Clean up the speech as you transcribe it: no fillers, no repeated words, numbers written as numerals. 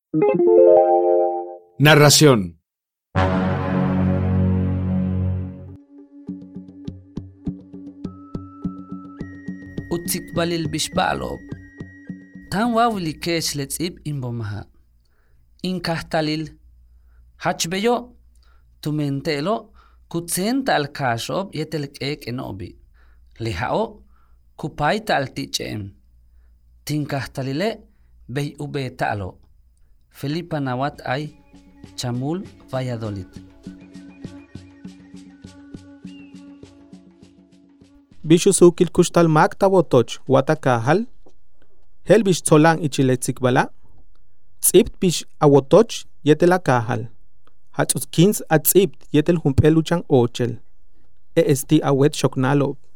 Narración. Utsikbalil bishbalob. Tan wawli kesh letzib imbomaha. Inkahtalil. Hachbeyo. Tumentelo. Kutsenta al kashob yetelk ek enobi. Lihao. Kupaita al tichem. Tinkahtalile. Bey ubetalo. Felipa Nawat ay. Chamul Valladolid. Bishu sukil kustal makta wotoch watakahal. Hel bish tsolang ichiletsikbala. Tsipt bish awotoch yetel akahal. Hatsus kins at tsipt yetel humpeluchan ochel. Esti awet shoknalo.